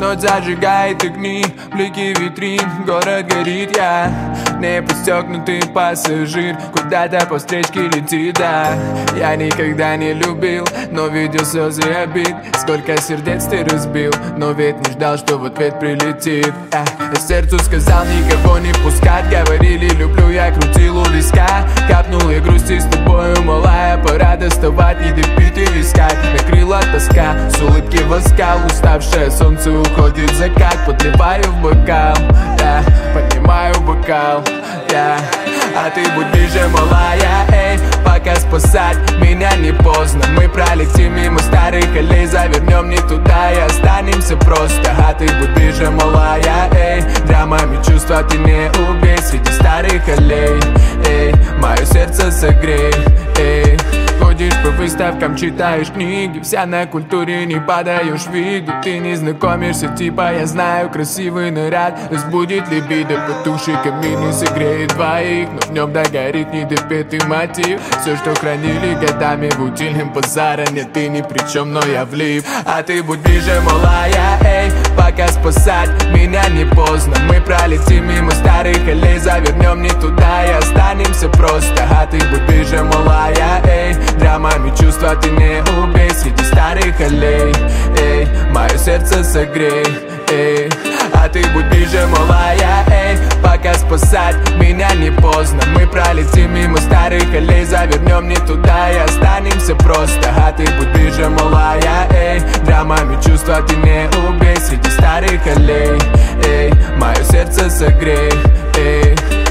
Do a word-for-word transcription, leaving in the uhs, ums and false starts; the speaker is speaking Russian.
Ночь зажигает огни, блики витрин, город горит, я не пристегнутый пассажир, куда-то по встречке летит, да. Я никогда не любил, но видел слезы обид. Сколько сердец ты разбил, но ведь не ждал, что в ответ прилетит. а, Я сердцу сказал никого не пускать, говорили люблю, я крутил у виска. Капнул и грусти с тобою, малая, пора доставать, не допитый искать. Накрыла тоска, с улыбки воскал, уставшее солнце уходит в закат. Подливаю в бокал, я поднимаю бокал, я а ты будь ближе, малая, эй, пока спасать меня не поздно. Мы пролетим мимо старых аллей, завернем не туда и останемся просто. А ты будь ближе, малая, эй, драмами чувства ты не убей. Среди старых аллей, эй, мое сердце согрей, эй. Ходишь по выставкам, читаешь книги, вся на культуре, не подаешь виду. Ты не знакомишься, типа я знаю, красивый наряд разбудит либидо. Потуши камин и согреет двоих, но в нем догорит недопетый мотив. Все, что хранили годами в утильном базаре, нет, ты ни при чем, но я влип. А ты будь ближе, малая, эй, пока спасать меня не поздно. Мы пролетим мимо старых аллей, завернем не туда и останемся просто. А ты будь ближе, малая, эй, драмами чувства ты не убей. Среди старых аллей, эй, мое сердце согрей, эй. А ты будь ближе, малая, эй, пока спасать меня не поздно. Мы пролетим мимо старых аллей, завернем не туда и останемся просто. А ты будь ближе, малая, эй, драмами чувства ты не убей. Среди старых аллей, эй, мое сердце согрей, эй.